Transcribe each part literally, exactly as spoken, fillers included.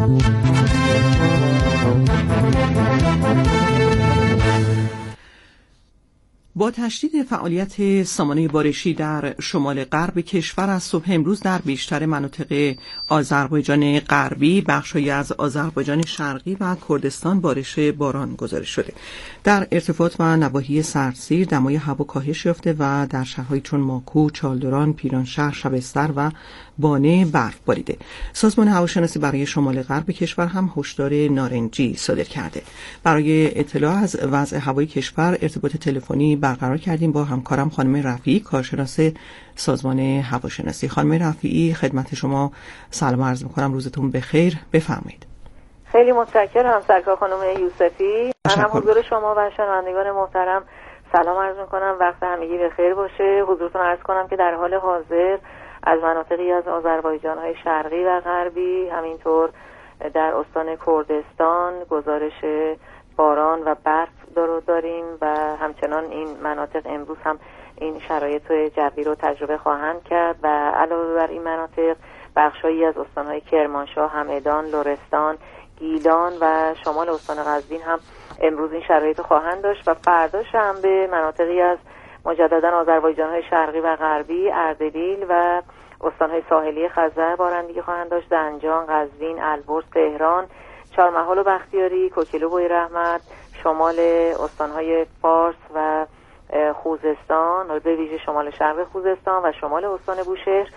با تشدید فعالیت سامانه بارشی در شمال غرب کشور از صبح امروز در بیشتر مناطق آذربایجان غربی، بخش‌هایی از آذربایجان شرقی و کردستان بارش باران گزارش شده. در ارتفاعات و نواحی سردسیر دمای هوا کاهش یافته و در شهرهایی چون ماکو، چالدران، پیرانشهر، شبستر و بانه برف باریده. سازمان هواشناسی برای شمال غرب کشور هم هشدار نارنجی صادر کرده. برای اطلاع از وضع هوای کشور ارتباط تلفنی برقرار کردیم با همکارم خانم رفیعی، کارشناس سازمان هواشناسی. خانم رفیعی، خدمت شما سلام عرض می‌کنم، روزتون بخیر، بفرمایید. خیلی متشکرم سرکار خانم یوسفی. من هم حضور شما و شنوندگان محترم سلام عرض می‌کنم، وقت همگی بخیر باشه. حضورتون عرض کنم که در حال حاضر از مناطقی از آذربایجان‌های شرقی و غربی، همینطور در استان کردستان گزارش باران و برف رو داریم و همچنان این مناطق امروز هم این شرایط جوی رو تجربه خواهند کرد و علاوه بر این مناطق بخشایی از استان‌های کرمانشاه، همدان، لرستان، گیلان و شمال استان قزوین هم امروز این شرایط خواهند داشت و فردا شنبه مناطقی از مجددا آذربایجان‌های شرقی و غربی، اردبیل و استان‌های ساحلی خزر بارندگی خواهند داشت. زنجان، قزوین، البرز، تهران، چهارمحال و بختیاری، کوکیلو، بویراحمد، شمال استان‌های فارس و خوزستان، به ویژه شمال شرق خوزستان و شمال استان بوشهر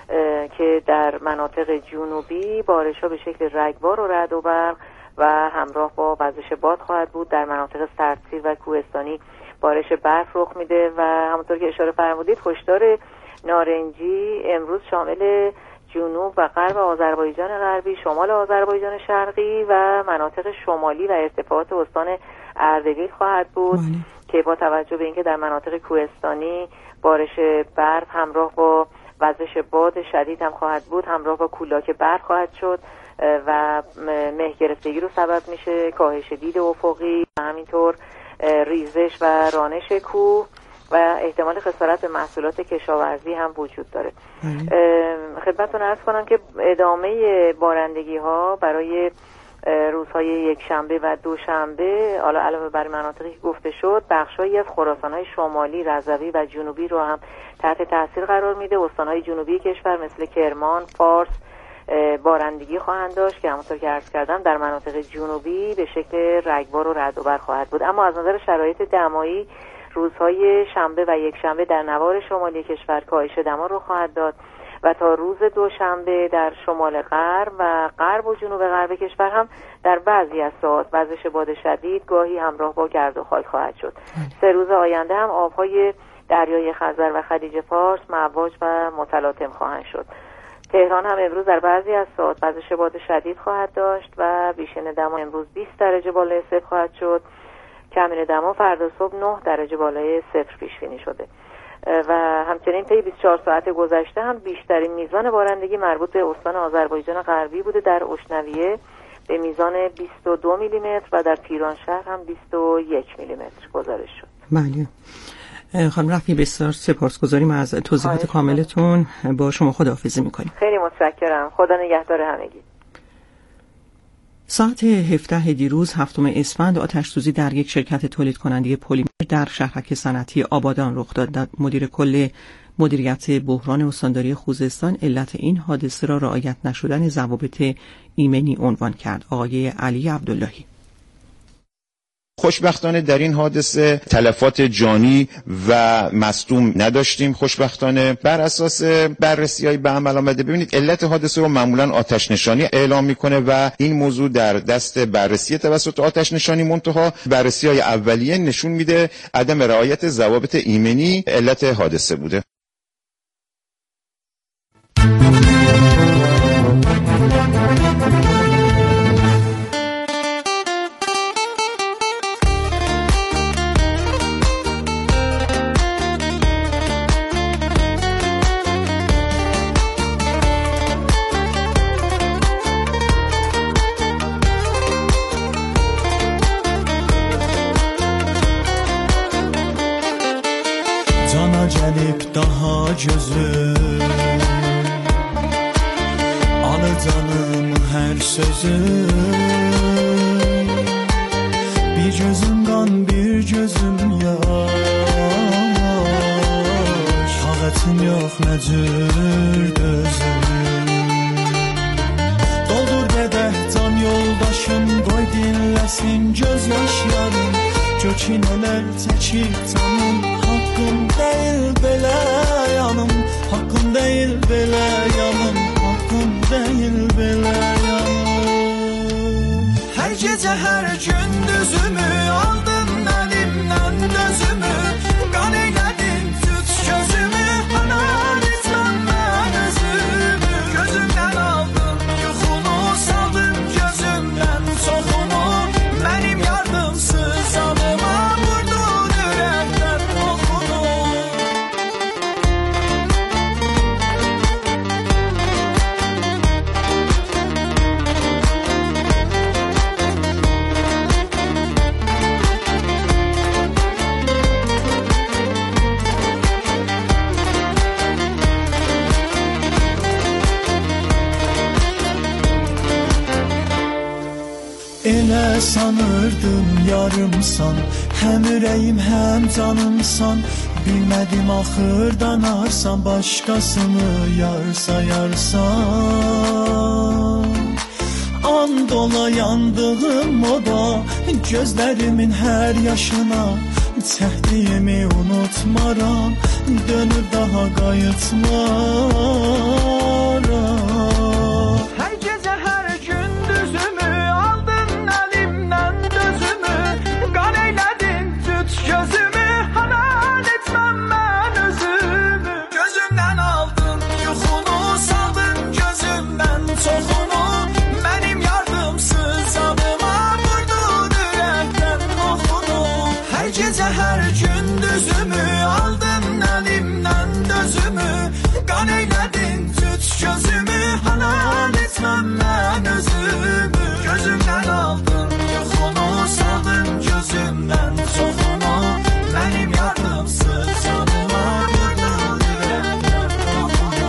که در مناطق جنوبی بارش‌ها به شکل رگبار و رعد و برق و همراه با وزش باد خواهد بود. در مناطق سردسیر و کوهستانی بارش برف رخ میده و همونطور که اشاره فرمودید هشدار نارنجی امروز شامل جنوب و غرب آذربایجان غربی، شمال آذربایجان شرقی و مناطق شمالی و ارتفاعات استان اردبیل خواهد بود مالی. که با توجه به اینکه در مناطق کوهستانی بارش برف همراه با وزش باد شدید هم خواهد بود، همراه با کولاک برف خواهد شد و مه گرفتگی رو سبب میشه، کاهش دید افقی و همینطور ریزش و رانش کوه و احتمال خسارت به محصولات کشاورزی هم وجود داره. خدمتتون عرض کنم که ادامه بارندگی ها برای روزهای یک شنبه و دوشنبه حالا علاوه بر مناطقی که گفته شد بخشایی از خراسان‌های شمالی، رضوی و جنوبی رو هم تحت تاثیر قرار میده. استان‌های جنوبی کشور مثل کرمان، فارس بارندگی خواهند داشت که همونطور که عرض کردم در مناطق جنوبی به شکل رگبار و رعد و برق خواهد بود. اما از نظر شرایط دمایی روزهای شنبه و یک شنبه در نوار شمالی کشور کاهش دما رو خواهد داد و تا روز دوشنبه در شمال غرب و غرب و جنوب غرب کشور هم در بعضی از ساعات وزش باد شدید گاهی همراه با گرد و خاک خواهد شد. سه روز آینده هم آبهای دریای خزر و خلیج فارس مواج و متلاطم خواهند شد. تهران هم امروز در بعضی از ساعات وزش باد شدید خواهد داشت و بیشتر دما امروز بیست درجه بالای صفر خواهد شد. کمین دما فردا صبح نه درجه بالای صفر پیش بینی شده و همچنین طی بیست و چهار ساعت گذشته هم بیشترین میزان بارندگی مربوط به استان آذربایجان غربی بوده. در اشنویه به میزان بیست و دو میلی متر و در پیرانشهر هم بیست و یک میلی متر گزارش شد. بله خانم رفیعی، بسیار سپاسگزاریم از توضیحات کاملتون. با شما خداحافظی میکنیم. خیلی متشکرم. خدا نگهدار همگی. ساعت هفده دیروز هفتم اسفند آتش‌سوزی در یک شرکت تولید کننده پلیمر در شهرک صنعتی آبادان رخ داد. مدیر کل مدیریت بحران استانداری خوزستان علت این حادثه را رعایت نشدن ضوابط ایمنی عنوان کرد. آقای علی عبداللهی: خوشبختانه در این حادثه تلفات جانی و مصدوم نداشتیم. خوشبختانه بر اساس بررسی‌های به عمل آمده، ببینید علت حادثه رو معمولا آتش نشانی اعلام میکنه و این موضوع در دست بررسی توسط آتش نشانی، منتها بررسی‌های اولیه نشون میده عدم رعایت ضوابط ایمنی علت حادثه بوده. Gəlib daha gözüm, alı canım her sözü. Bir gözüm kan, bir gözüm yaş. Taqətim yox, nə cür dözüm. Doldur qədəh can yoldaşım, qoy dinləsin göz yaşlarım. Gökinələr çəkir canım, haqqım deyil belə yanım. Haqqım deyil belə yanım, haqqım deyil belə yanım. Hər gecə, hər gündüzümü aldın əlimdən dözümü. Qan eylədin tüt gözümü, hanan etməm mən özümü. Gözümdən aldın yuxunu, saldın gözümdən çoxunu. Mənim yardımsız adıma vurdun ürəkdən oxunu. Elə sanırdım yarımsan, həm ürəyim həm canımsan. Bilmədim axırdan arsan, başqasını yar sayarsan. And ola yandığım o da gözlərimin hər yaşına. Çəkdiyimi unutmaram, dönüb daha qayıtmaram. Hər gecə, hər gündüzümü aldın əlimdən dözümü. Qan eylədin tüt gözümü, hanan etməm mən özümü. Gözümdən aldın yuxunu, saldın gözümdən çoxunu. Mənim yardımsız adıma vurdun ürəkdən oxunu. Hər gecə, hər gündüzümü aldın əlimdən dözümü. Qan eylədin tüt gözümü, hanan etməm mən özümü. Gözümdən aldın yuxunu, saldın gözümdən çoxunu. Mənim yardımsız adıma vurdun ürəkdən oxunu.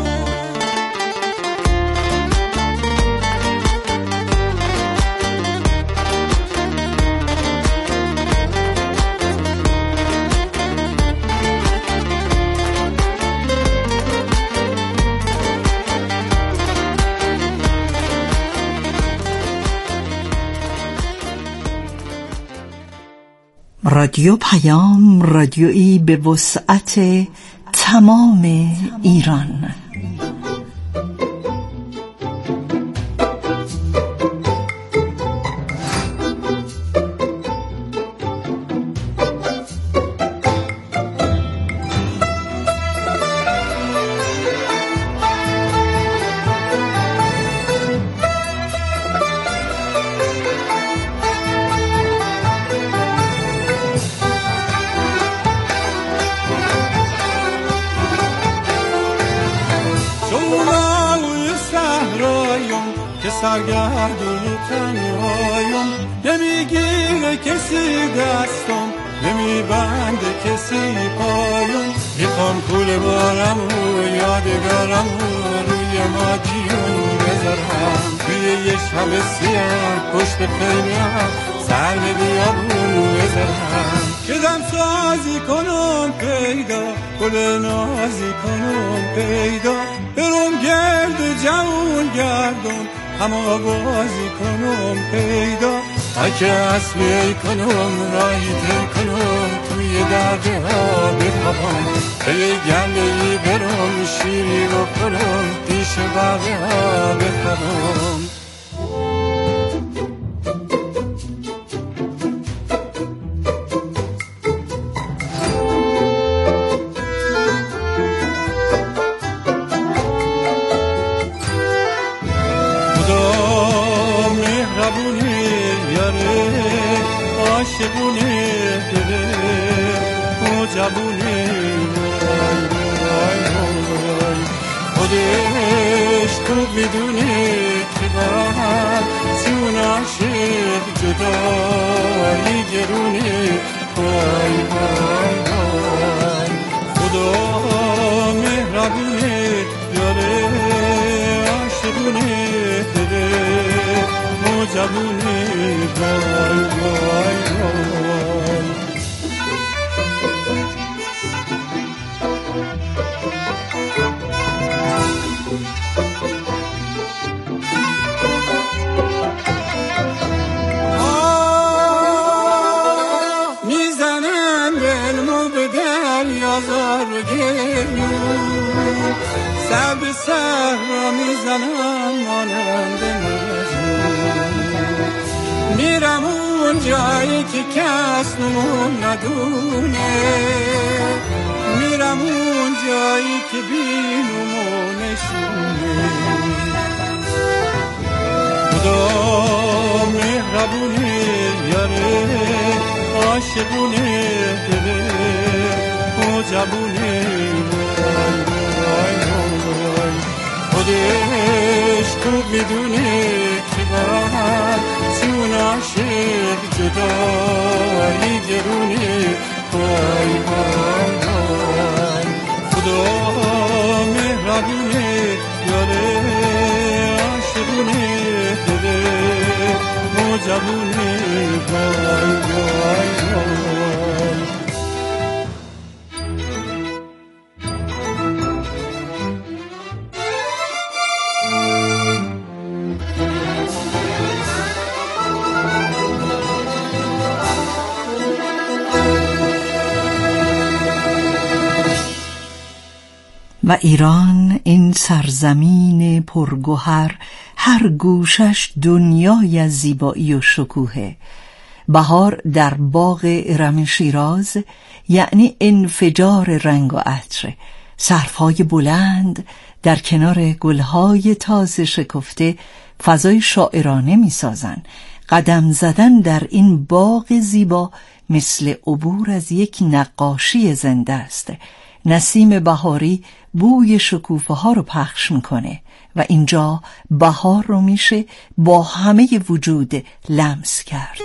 رادیو پیام، رادیویی به وسعت تمام ایران. سرگردون تنهایم، نمیگیره کسی دستم، نمیبنده کسی پایم. میخوام پول بارمو یادگارمو روی مادیون بذارم، توی یه شب سیاه پشت خیمم سر به بیابون بذارم. که دم سازی کنم پیدا، گل نازی کنم پیدا، برم گرد جوون گردم اما بازی کنم پیدا. اگه اصلی کنم راهی تر کنم توی درده ها بخوابم، به یه گله‌ای برم شیری بخورم پیش بقیه ها بخوابم. عاشقونه دله و جوونه وای وای وای، خودش خوب میدونه که باید جون عاشق جدایی گرونه. وای وای وای، خدا مهربونه یاره عاشقونه دله زبونه وای وای وای. میزنن دلمو به دریا زار و گریون، سر به سر را میزنم مانند مجنون. میرم اون جایی که کس نمون ندونه، میرم اون جایی که بی نمونشونه. خدا مهربونه یاره عاشقونه دله و جبونه وای وای وای. خودش خوب میدونه که باید چون عاشق جدایی گرونه وای وای وای. خدا مهربونه یاره عاشقونه دله و جبونه وای وای وای. و ایران این سرزمین پرگوهر، هر گوشش دنیای از زیبایی و شکوهه. بهار در باغ ارم شیراز یعنی انفجار رنگ و عطر. سرفهای بلند در کنار گلهای تازه شکفته فضای شاعرانه می سازن. قدم زدن در این باغ زیبا مثل عبور از یک نقاشی زنده است. نسیم بهاری بوی شکوفه ها رو پخش میکنه و اینجا بهار رو میشه با همه وجود لمس کرد.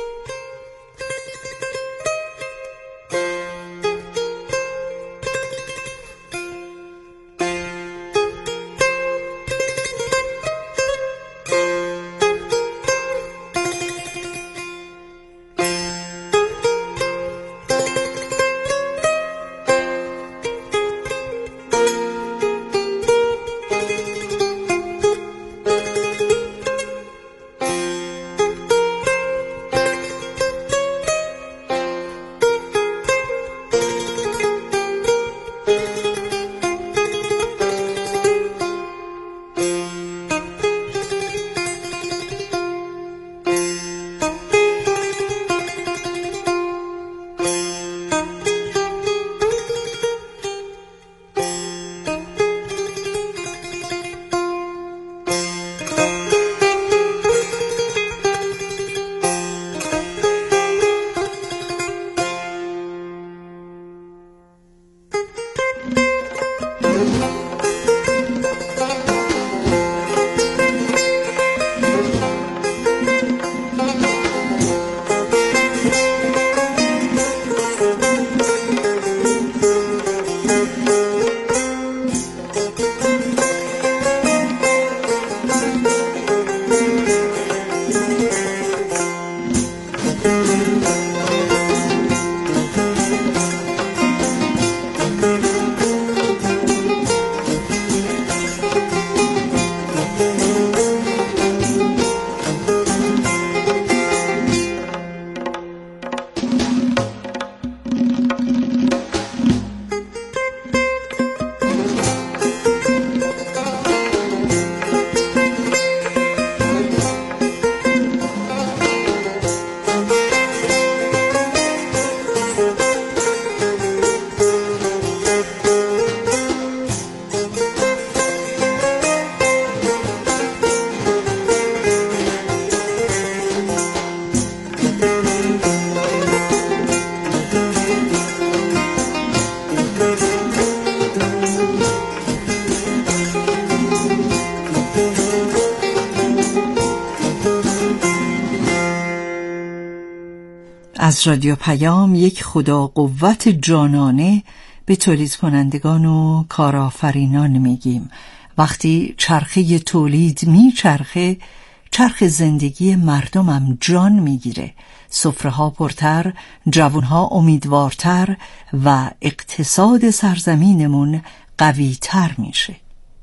از رادیو پیام یک خدا قوت جانانه به تولید کنندگان و کارآفرینان میگیم. وقتی چرخه تولید میچرخه چرخ زندگی مردمم جان میگیره، سفره‌ها پرتر، جوانها امیدوارتر و اقتصاد سرزمینمون قوی‌تر میشه.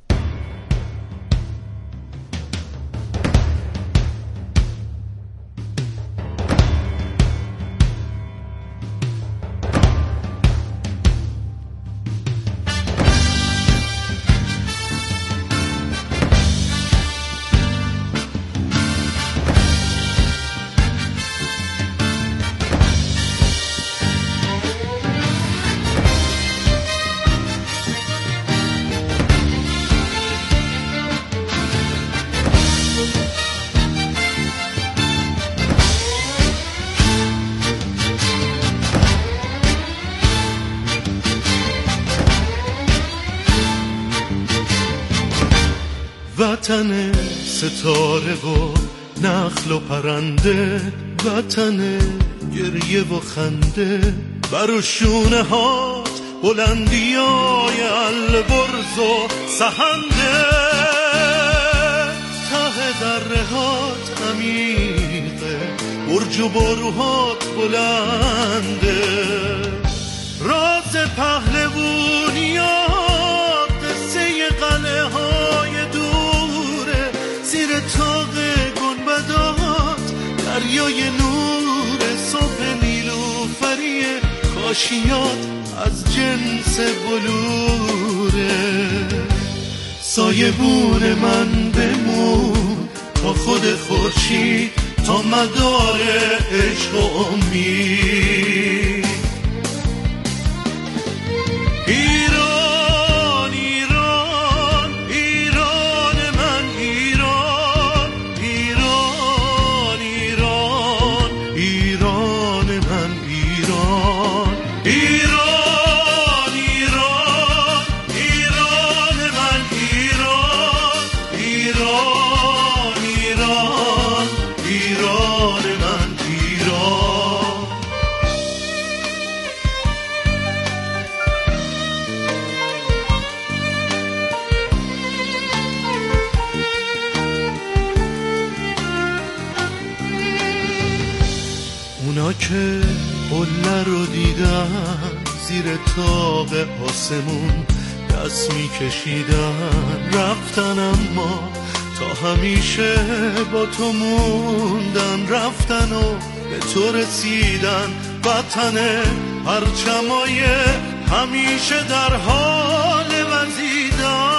وطن ستاره و نخل و پرنده، وطن گریه و خنده، بر شونه هات بلندیای البرز و سهنده، ته دره هات عمیقه، برج و باروهات بلنده، راز پهلوونیات قصه قلعه های دوره، زیر تاق گنبدات دریای نور صبح نیلوفری، کاشیات از جنس بلوره، سایبون من بمون تا خود خورشید، تا مدار عشق و امید. ایران ایران ایران من، ایران ایران ایران ایران من، ایران ایران ایران ایران من، ایران ایران ایران ایران من، ایران. اونا که قله رو دیدن زیر تاق آسمون دست میکشیدن، رفتن اما تا همیشه با تو موندن، رفتن و به تو رسیدن، وطن پرچمای همیشه در حال وزیدن.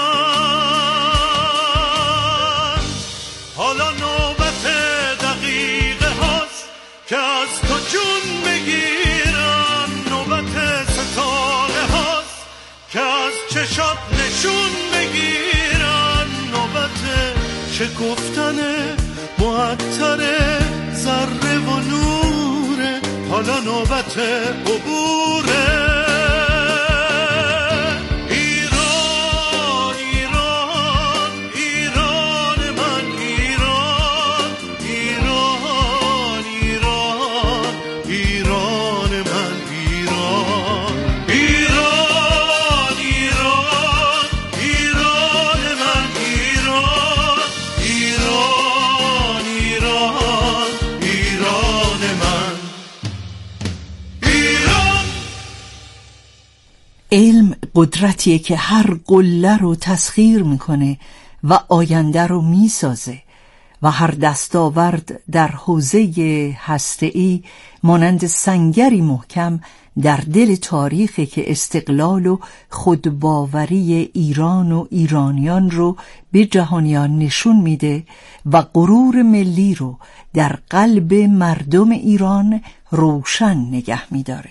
حالا نوبت دقیقه هاست که از تو جون بگیرن، نوبت ستاره هاست که از چشات نشون بگیرن، نوبت چه گفتن معطر ذره و نوره، حالا نوبت عبوره. ایران ایران ایران من، ایران ایران ایران ایران من، ایران ایران ایران ایران من، ایران ایران ایران ایران من، ایران. علم قدرتیه که هر قله رو تسخیر میکنه و آینده رو میسازه و هر دستاورد در حوزه هسته‌ای مانند سنگری محکم در دل تاریخی که استقلال و خودباوری ایران و ایرانیان رو به جهانیان نشون میده و غرور ملی رو در قلب مردم ایران روشن نگه میداره.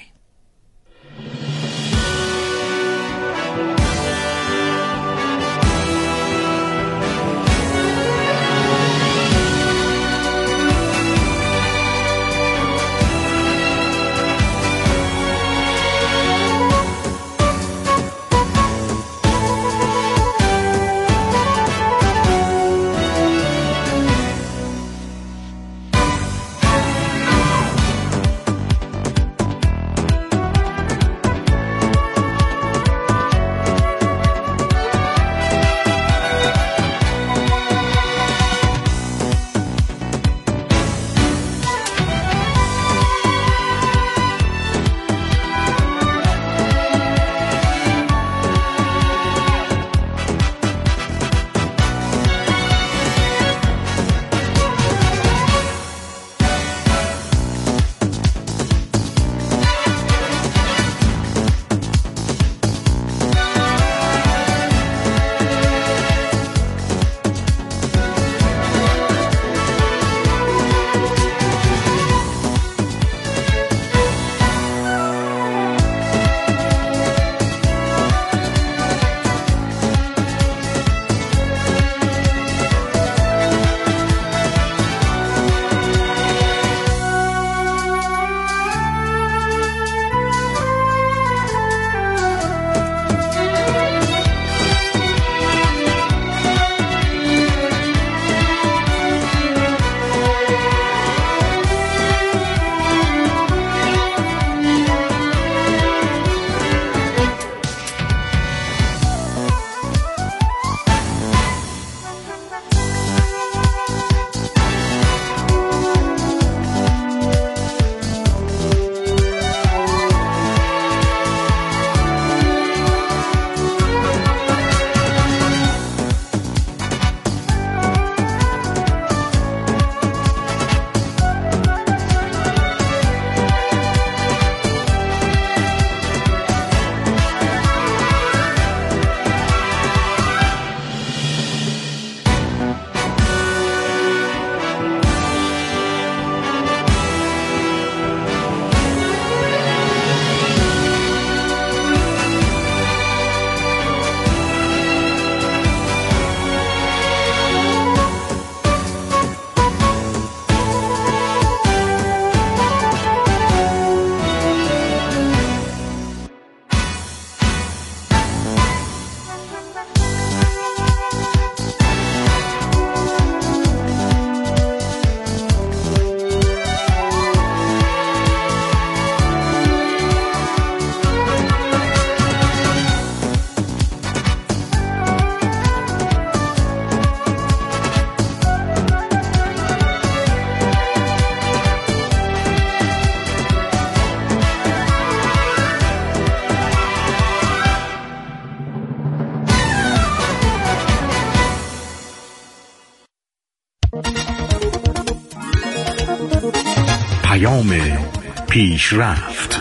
پیام پیشرفت.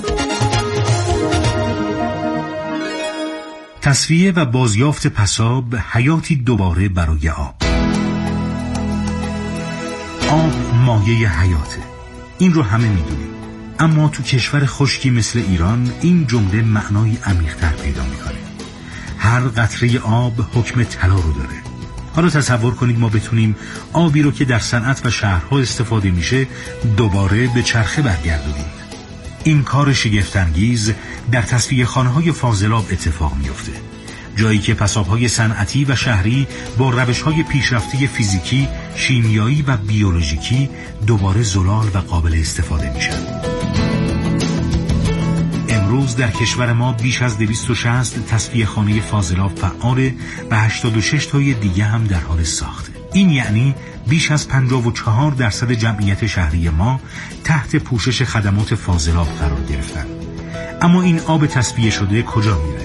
تصفیه و بازیافت پساب حیاتی دوباره برای آب. آب مایه حیاته، این رو همه میدونیم، اما تو کشور خشکی مثل ایران این جمله معنای عمیق‌تر پیدا میکنه. هر قطره آب حکم طلا رو داره. حالا تصور کنید ما بتونیم آبی رو که در صنعت و شهرها استفاده میشه دوباره به چرخه برگردونیم. این کار شگفت‌انگیز در تصفیه خانه‌های فاضلاب اتفاق میفته، جایی که پساب‌های صنعتی و شهری با روش‌های پیشرفته فیزیکی، شیمیایی و بیولوژیکی دوباره زلال و قابل استفاده میشن. امروز در کشور ما بیش از دویست و شصت تصفیه خانه فاضلاب فعاله و هشتاد و شش تای دیگه هم در حال ساخته. این یعنی بیش از پنجاه و چهار درصد جمعیت شهری ما تحت پوشش خدمات فاضلاب قرار گرفتن. اما این آب تصفیه شده کجا میره؟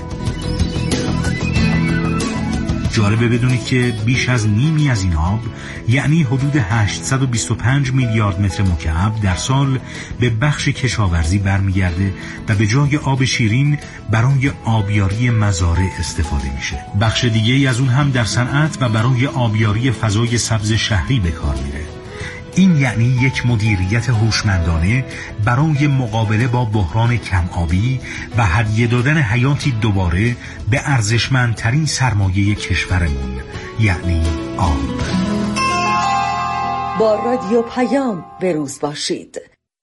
جالبه بدونید که بیش از نیمی از این آب، یعنی حدود هشتصد و بیست و پنج میلیارد متر مکعب در سال، به بخش کشاورزی برمیگرده و به جای آب شیرین برای آبیاری مزارع استفاده میشه. بخش دیگه ای از اون هم در صنعت و برای آبیاری فضای سبز شهری به کار میره. این یعنی یک مدیریت هوشمندانه برای مقابله با بحران کم آبی و هدیه دادن حیاتی دوباره به ارزشمندترین سرمایه کشورمون، یعنی آب. با رادیو پیام به روز باشید.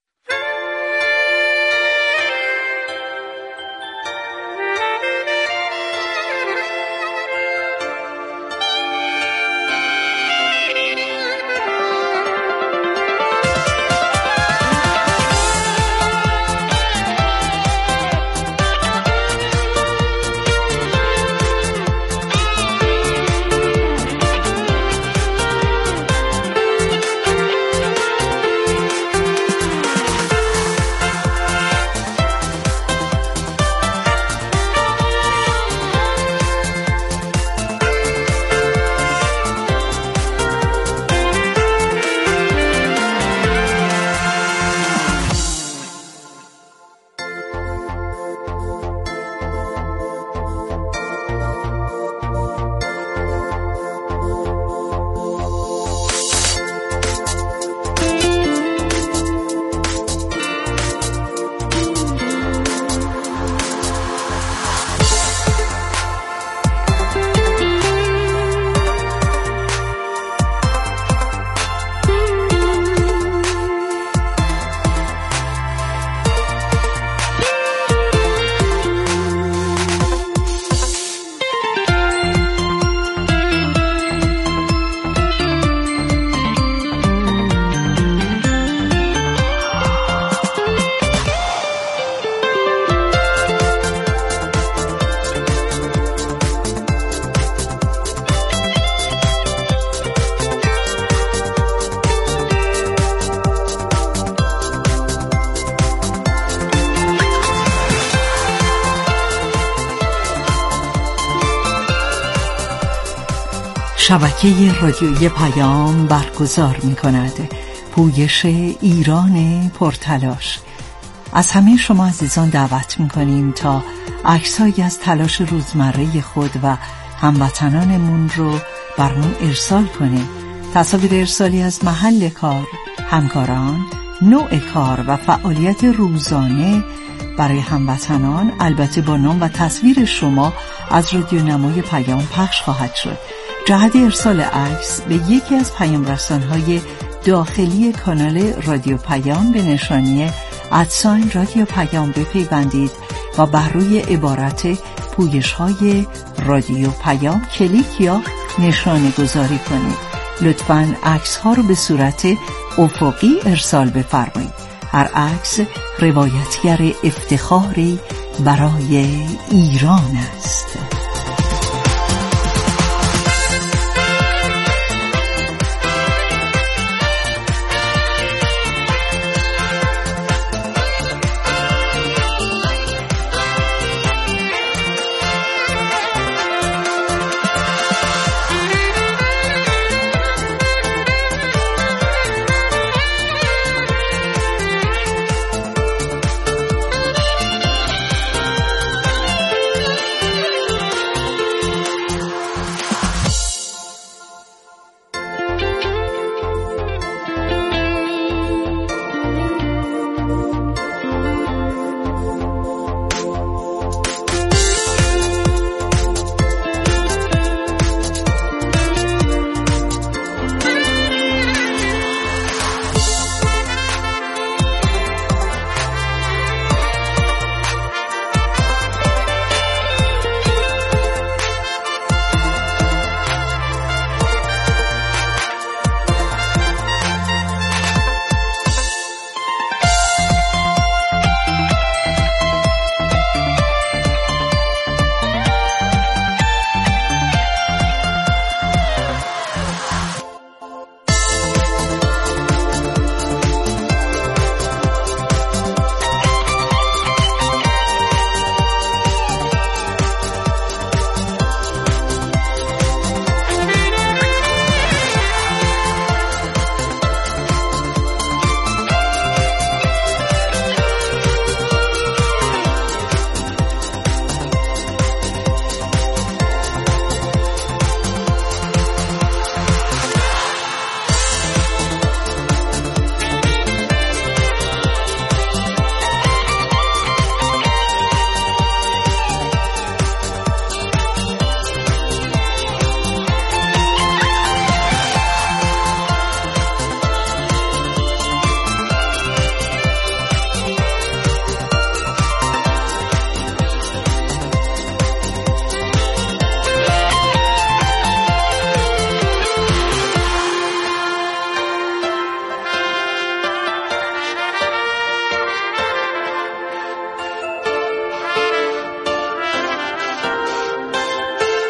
شبکه رادیویی پیام برگزار می کند پویش ایران پرتلاش. از همه شما عزیزان دعوت می کنیم تا عکسایی از تلاش روزمره خود و هموطنانمون رو برمون ارسال کنید. تصاویر ارسالی از محل کار، همکاران، نوع کار و فعالیت روزانه برای هموطنان، البته با نام و تصویر شما، از رادیو نمای پیام پخش خواهد شد. جهت ارسال عکس به یکی از پیام رسان‌های داخلی کانال رادیو پیام به نشانی ادساین رادیو پیام بپیوندید و بر روی عبارت پویش‌های رادیو پیام کلیک یا نشانه گذاری کنید. لطفاً عکس‌ها رو به صورت افقی ارسال بفرمایید. هر عکس روایتگر افتخاری برای ایران است.